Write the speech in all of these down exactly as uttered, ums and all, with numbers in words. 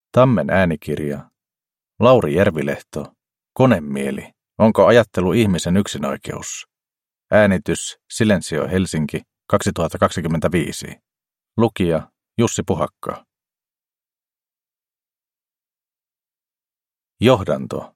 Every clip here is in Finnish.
Tammen äänikirja. Lauri Järvilehto. Konemieli. Onko ajattelu ihmisen yksinoikeus? Äänitys Silensio Helsinki kaksituhattakaksikymmentäviisi. Lukija Jussi Puhakka. Johdanto.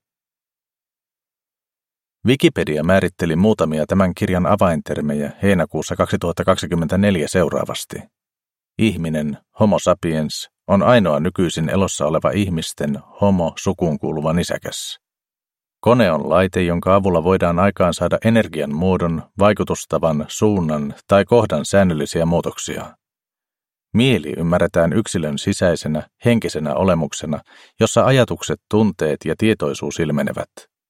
Wikipedia määritteli muutamia tämän kirjan avaintermejä heinäkuussa kaksituhattakaksikymmentäneljä seuraavasti. Ihminen, homo sapiens, on ainoa nykyisin elossa oleva ihmisten homo-sukuun kuuluva nisäkäs. Kone on laite, jonka avulla voidaan aikaansaada energian muodon, vaikutustavan, suunnan tai kohdan säännöllisiä muutoksia. Mieli ymmärretään yksilön sisäisenä, henkisenä olemuksena, jossa ajatukset, tunteet ja tietoisuus ilmenevät.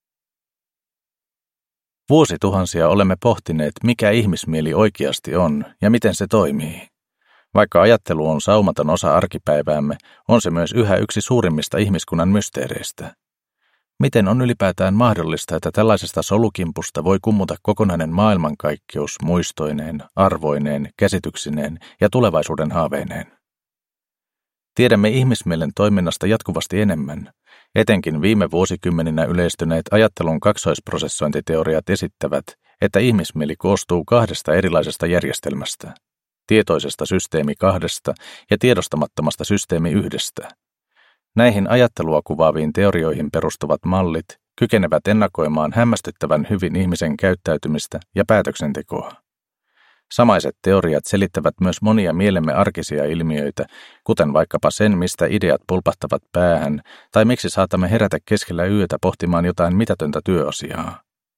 Vuosituhansia olemme pohtineet, mikä ihmismieli oikeasti on ja miten se toimii. Vaikka ajattelu on saumaton osa arkipäiväämme, on se myös yhä yksi suurimmista ihmiskunnan mysteereistä. Miten on ylipäätään mahdollista, että tällaisesta solukimpusta voi kummuta kokonainen maailmankaikkeus muistoineen, arvoineen, käsityksineen ja tulevaisuuden haaveineen? Tiedämme ihmismielen toiminnasta jatkuvasti enemmän. Etenkin viime vuosikymmeninä yleistyneet ajattelun kaksoisprosessointiteoriat esittävät, että ihmismieli koostuu kahdesta erilaisesta järjestelmästä. Tietoisesta systeemi kahdesta ja tiedostamattomasta systeemi yhdestä. Näihin ajattelua kuvaaviin teorioihin perustuvat mallit kykenevät ennakoimaan hämmästyttävän hyvin ihmisen käyttäytymistä ja päätöksentekoa. Samaiset teoriat selittävät myös monia mielemme arkisia ilmiöitä, kuten vaikkapa sen, mistä ideat pulpahtavat päähän, tai miksi saatamme herätä keskellä yötä pohtimaan jotain mitätöntä työasiaa.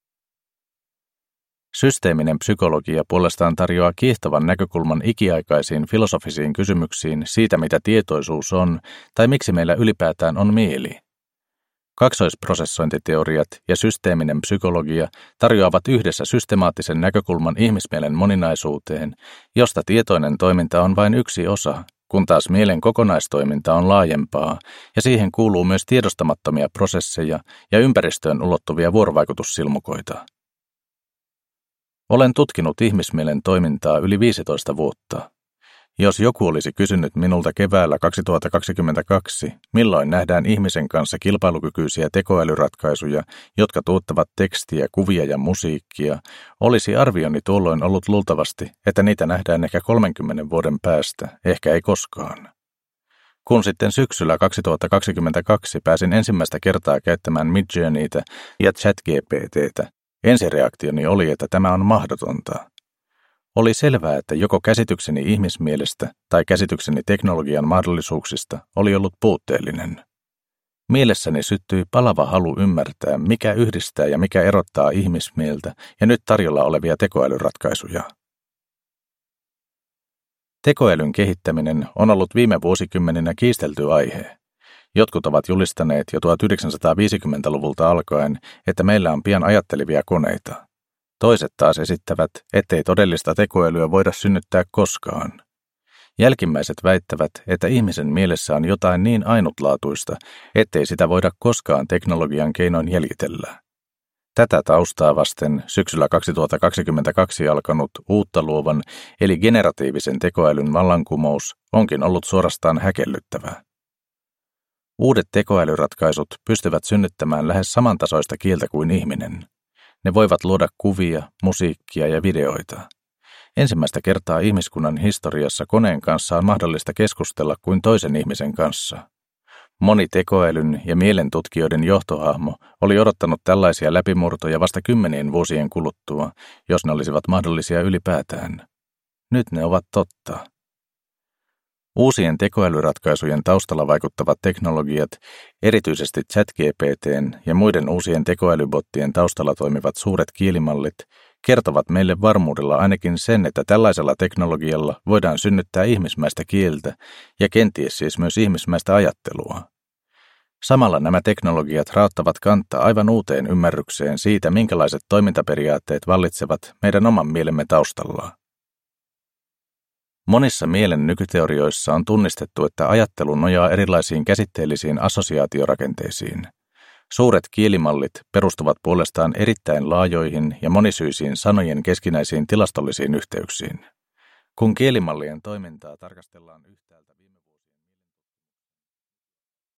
Systeeminen psykologia puolestaan tarjoaa kiehtovan näkökulman ikiaikaisiin filosofisiin kysymyksiin siitä, mitä tietoisuus on tai miksi meillä ylipäätään on mieli. Kaksoisprosessointiteoriat ja systeeminen psykologia tarjoavat yhdessä systemaattisen näkökulman ihmismielen moninaisuuteen, josta tietoinen toiminta on vain yksi osa, kun taas mielen kokonaistoiminta on laajempaa ja siihen kuuluu myös tiedostamattomia prosesseja ja ympäristöön ulottuvia vuorovaikutussilmukoita. Olen tutkinut ihmismielen toimintaa yli viisitoista vuotta. Jos joku olisi kysynyt minulta keväällä kaksituhattakaksikymmentäkaksi, milloin nähdään ihmisen kanssa kilpailukykyisiä tekoälyratkaisuja, jotka tuottavat tekstiä, kuvia ja musiikkia, olisi arvioni tuolloin ollut luultavasti, että niitä nähdään ehkä kolmenkymmenen vuoden päästä, ehkä ei koskaan. Kun sitten syksyllä kaksituhattakaksikymmentäkaksi pääsin ensimmäistä kertaa käyttämään Midjourneytä ja ChatGPTtä, ensireaktioni oli, että tämä on mahdotonta. Oli selvää, että joko käsitykseni ihmismielestä tai käsitykseni teknologian mahdollisuuksista oli ollut puutteellinen. Mielessäni syttyi palava halu ymmärtää, mikä yhdistää ja mikä erottaa ihmismieltä ja nyt tarjolla olevia tekoälyratkaisuja. Tekoälyn kehittäminen on ollut viime vuosikymmeninä kiistelty aihe. Jotkut ovat julistaneet jo tuhatyhdeksänsataaviisikymmentäluvulta alkaen, että meillä on pian ajattelevia koneita. Toiset taas esittävät, ettei todellista tekoälyä voida synnyttää koskaan. Jälkimmäiset väittävät, että ihmisen mielessä on jotain niin ainutlaatuista, ettei sitä voida koskaan teknologian keinoin jäljitellä. Tätä taustaa vasten syksyllä kaksituhattakaksikymmentäkaksi alkanut uutta luovan eli generatiivisen tekoälyn vallankumous onkin ollut suorastaan häkellyttävä. Uudet tekoälyratkaisut pystyvät synnyttämään lähes samantasoista kieltä kuin ihminen. Ne voivat luoda kuvia, musiikkia ja videoita. Ensimmäistä kertaa ihmiskunnan historiassa koneen kanssa on mahdollista keskustella kuin toisen ihmisen kanssa. Moni tekoälyn ja mielentutkijoiden johtohahmo oli odottanut tällaisia läpimurtoja vasta kymmenien vuosien kuluttua, jos ne olisivat mahdollisia ylipäätään. Nyt ne ovat totta. Uusien tekoälyratkaisujen taustalla vaikuttavat teknologiat, erityisesti ChatGPT:n ja muiden uusien tekoälybottien taustalla toimivat suuret kielimallit, kertovat meille varmuudella ainakin sen, että tällaisella teknologialla voidaan synnyttää ihmismäistä kieltä ja kenties siis myös ihmismäistä ajattelua. Samalla nämä teknologiat rauttavat kantaa aivan uuteen ymmärrykseen siitä, minkälaiset toimintaperiaatteet vallitsevat meidän oman mielemme taustalla. Monissa mielen nykyteorioissa on tunnistettu, että ajattelu nojaa erilaisiin käsitteellisiin assosiaatiorakenteisiin. Suuret kielimallit perustuvat puolestaan erittäin laajoihin ja monisyisiin sanojen keskinäisiin tilastollisiin yhteyksiin. Kun kielimallien toimintaa tarkastellaan yhtäältä